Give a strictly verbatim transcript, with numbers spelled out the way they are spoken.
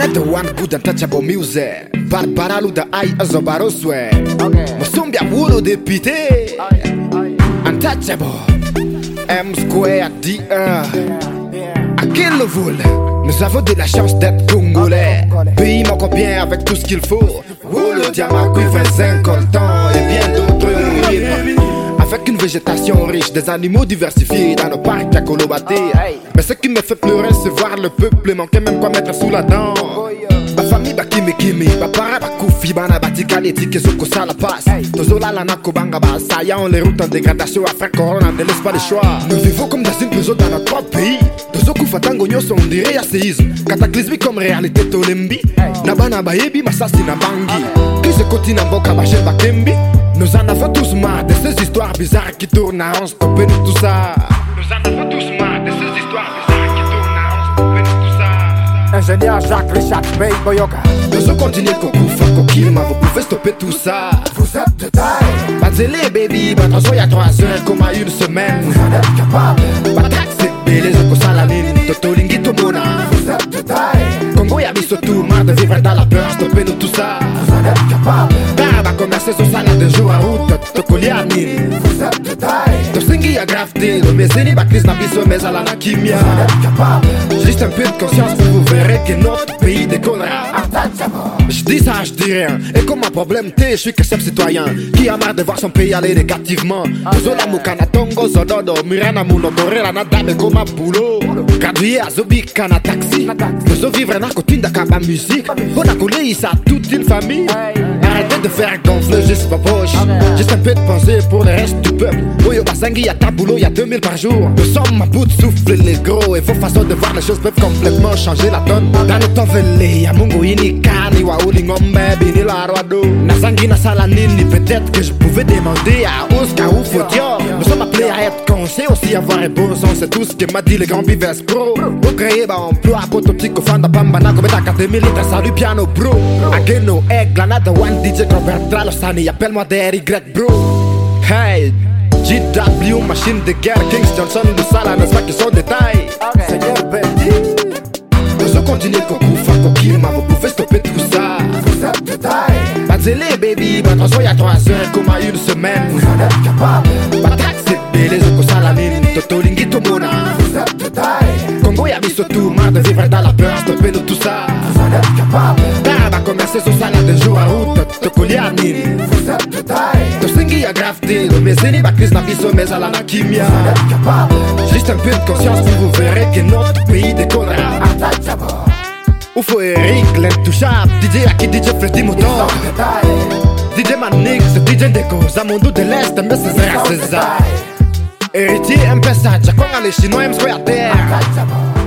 the one good untouchable music. Barbaralu da ai azobaroswe. Musumbia wulu dépité. Untouchable. M Square D un. À quel vol? Nous avons de la chance d'être congolais. Pays manque bien avec tout ce qu'il faut. Oh le diamant qui fait cinquante ans et bien d'autres. Avec une végétation riche, des animaux diversifiés dans nos parcs à Kolobaté. Mais ce qui me fait pleurer, c'est voir le peuple manquer même quoi mettre sous la dent. Ma famille ba kimi kimi, ba para ba koufi, ba na batika leti que zoko ça la passe. Tozola la nako banga ba, ça y a on les routes en dégradation à faire corona, ne laisse pas le choix. Nous vivons comme dans une prison dans notre propre pays. Tozoku fatango nyoso on dirait ya séisme. Cataclysmique comme réalité tolembi. Nabana ba yebi, masasi na bangi. Qui se continue en boka ba ba kembi. Nous en avons tous marre de ces histoires bizarres qui tournent à rond, stoppez-nous tout ça. Nous en avons tous marre de ces histoires bizarres qui tournent à rond, stoppez-nous tout ça. Ingénieur Jacques Richard Bey Boyoka. Nous continuons Kokoufa Kokima, vous pouvez stopper tout ça. Vous êtes de taille. Bazélé baby, batrançon y'a trois heures comme à une semaine. Vous en êtes capable. Batrax c'est bélé, zoko salamine, Toto Lingi Tomona. Vous êtes de taille. Congo y'a mis tout, marre de vivre dans la peur, stoppez-nous tout ça. Vous en êtes capable. Taraba commercer son salade de jour à route, Tokoli à mine. Vous êtes de taille. Tosingi a gravité, le meseni baklis na biso mais à la nakimia. Vous êtes capable. Juste un peu de conscience pour vous verrez que notre pays déconnera. Je dis ça, je dis rien. Et comme ma problème t'es, je suis que simple citoyen qui a marre de voir son pays aller négativement. Zola mukana tongo zododo, mirana muno korera na dame comme un boulot. Gradué à Zobi kana taxi. Nous au vivre na cotine de kaba musique. On a collé ça toute une famille. Arrêtez de faire gonfler juste ma poche. Juste un peu de pensée pour le reste du peuple. Oyo basangi y'a ta boulot, y'a deux mille par jour. Nous sommes à bout de souffle les gros. Et vos façons de voir les choses peuvent complètement changer la donne. Dans le temps velé, y'a mungo ini kani wa uli ngombe bini la roado. Nazangi na salanini, peut-être que je pouvais demander à Oscar ou Fodior. Nous sommes appelés à être conscients aussi avoir un bon sens. C'est tout ce que m'a dit le grand Bivès Pro. Pour créer bah emploi, prototype, fanda pamba na kobeta académie, litre salut piano bro. Ageno, egg, granada, one D J, Robert Dralosani, appelle-moi D R Y bro. Hey, G W, machine de guerre, Kings Johnson, de Salah, n'est-ce pas qu'ils sont détails. Seigneur Bendy. Nous continuons Kokoufa Kokima, vous pouvez stopper tout ça. Vous êtes de taille. Bazélé baby, batrançon y'a trois heures comme à une semaine. Vous en êtes capable. Batrax c'est bélé, zoko salamine, Toto Lingi Tomona. Vous êtes de taille. Congo y'a mis tout, marre de vivre dans la peur, stoppez-nous tout ça. Vous en êtes capable. Taraba commercer son salade de jour à route, Tokoli à mine. Vous êtes de taille. Tosingi a gravité, le meseni baklis na biso mais à la nakimia. Vous êtes capable. Juste un peu de conscience puis vous verrez que notre pays déconnera. Oufo Eric, l'intouchable, D J Aki, D J Freddy Motor, D J Manix, D J Deco, Zamondo de l'Est, M S César César. Héritier M P S A, Jakwanga les Chinois, M Square Terre.